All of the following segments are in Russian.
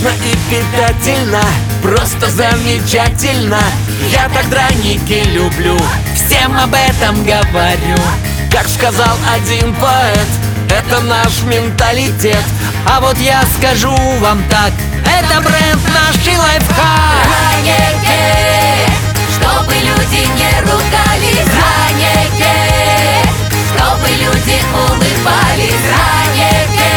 вкусно и питательно, просто замечательно. Я так драники люблю, всем об этом говорю. Как сказал один поэт, это наш менталитет. А вот я скажу вам так: это бренд нашей лайфхак. Драники, чтобы люди не ругались. Драники, чтобы люди улыбались. Драники,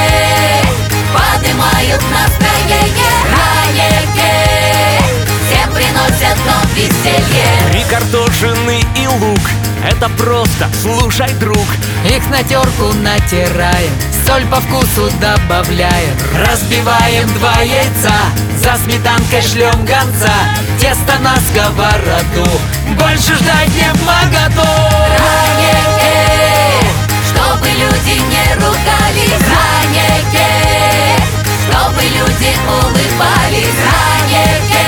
поднимают настроение. Драники, всем приносят в дом веселье. Три картошины и лук — это просто, слушай, друг. Их на терку натираем, соль по вкусу добавляем. Разбиваем 2 яйца, за сметанкой шлем гонца. Тесто на сковороду, больше ждать не вмоготу. Драники, чтобы люди не ругались. Драники, чтобы люди улыбались. Драники,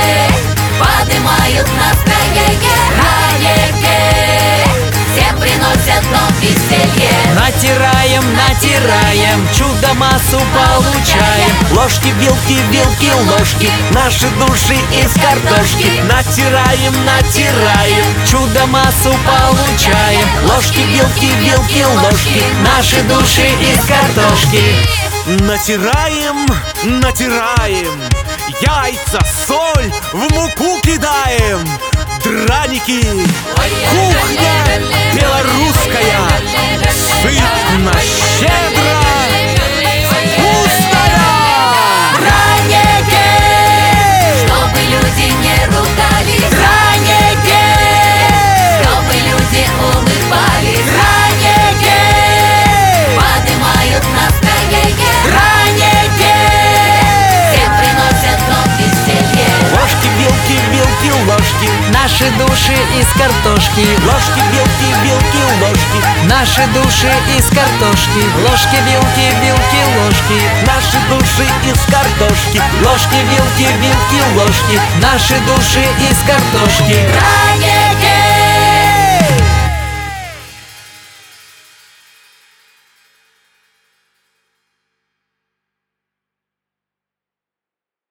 поднимают настроение. Драники, всем приносят в дом веселье. Натираем, натираем, чудо-массу получаем. Ложки, вилки, вилки, ложки, наши души из картошки. Натираем, натираем, чудо-массу получаем. Ложки, вилки, вилки, ложки, наши души из картошки. Натираем, натираем, яйца, соль в муку кидаем. Драники, кухня белорусская, сытно, щедро, вкусная. Драники, чтобы люди не ругались. Драники, чтобы люди улыбались. Драники, поднимают настроение. Драники, всем приносят в дом веселье. Ложки, вилки, вилки, ложки, Наши души из картошки. ложки, вилки, вилки, ложки, Наши души из картошки. Ложки, вилки, вилки, ложки. наши души из картошки. Ложки, вилки, вилки, ложки, Наши души из картошки. Драники,